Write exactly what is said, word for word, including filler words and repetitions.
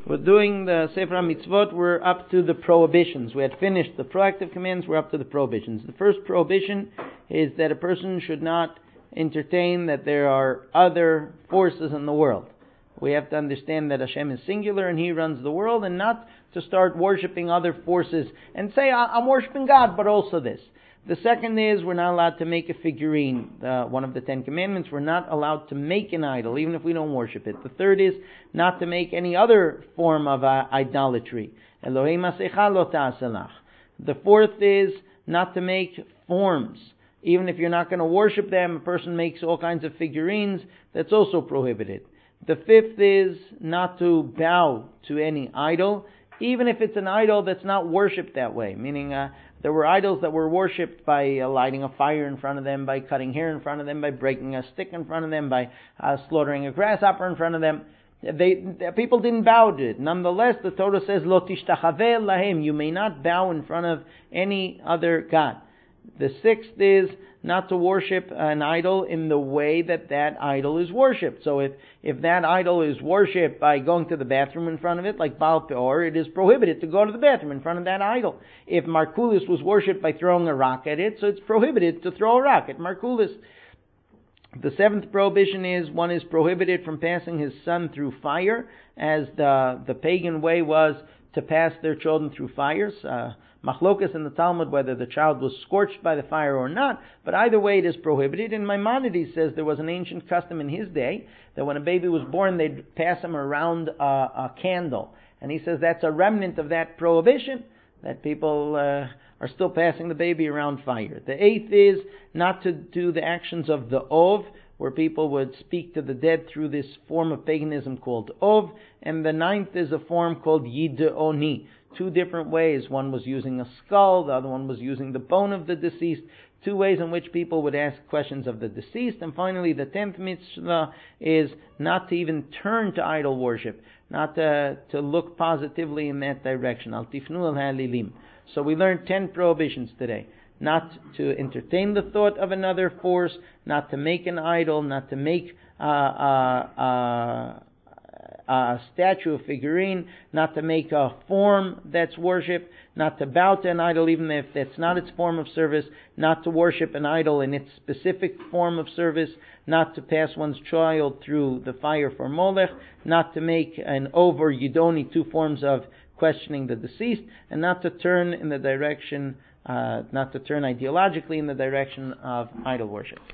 We're doing the Sefer HaMitzvot. We're up to the prohibitions. We had finished the proactive commands. We're up to the prohibitions. The first prohibition is that a person should not entertain that there are other forces in the world. We have to understand that Hashem is singular and He runs the world, and not to start worshipping other forces and say, I'm worshipping God, but also this. The second is we're not allowed to make a figurine. Uh, one of the Ten Commandments, we're not allowed to make an idol, even if we don't worship it. The third is not to make any other form of uh, idolatry. Elohei masecha lo ta'aselach. The fourth is not to make forms. Even if you're not going to worship them, a person makes all kinds of figurines, that's also prohibited. The fifth is not to bow to any idol, even if it's an idol that's not worshipped that way, meaning uh, there were idols that were worshipped by uh, lighting a fire in front of them, by cutting hair in front of them, by breaking a stick in front of them, by uh, slaughtering a grasshopper in front of them. They, the people didn't bow to it. Nonetheless, the Torah says, Lo tishtachaveh lahem, you may not bow in front of any other god. The sixth is not to worship an idol in the way that that idol is worshipped. So if, if that idol is worshipped by going to the bathroom in front of it, like Baal Peor, it is prohibited to go to the bathroom in front of that idol. If Markulis was worshipped by throwing a rock at it, so it's prohibited to throw a rock at Markulis. The seventh prohibition is one is prohibited from passing his son through fire, as the, the pagan way was to pass their children through fires. Uh, Machlokas in the Talmud whether the child was scorched by the fire or not, but either way it is prohibited. And Maimonides says there was an ancient custom in his day that when a baby was born they'd pass him around a, a candle. And he says that's a remnant of that prohibition, that people uh, are still passing the baby around fire. The eighth is not to do the actions of the Ov, where people would speak to the dead through this form of paganism called Ov. And the ninth is a form called Yideoni. Two different ways. One was using a skull, the other one was using the bone of the deceased. Two ways in which people would ask questions of the deceased. And finally, the tenth mitzvah is not to even turn to idol worship, not to, to look positively in that direction. Al tifnu al halilim. So we learned ten prohibitions today. Not to entertain the thought of another force, not to make an idol, not to make uh, uh, uh, a statue, a figurine, not to make a form that's worshipped, not to bow to an idol even if that's not its form of service, not to worship an idol in its specific form of service, not to pass one's child through the fire for Molech, not to make an Ov or Yidoni, two forms of questioning the deceased, and not to turn in the direction, uh, not to turn ideologically in the direction of idol worship.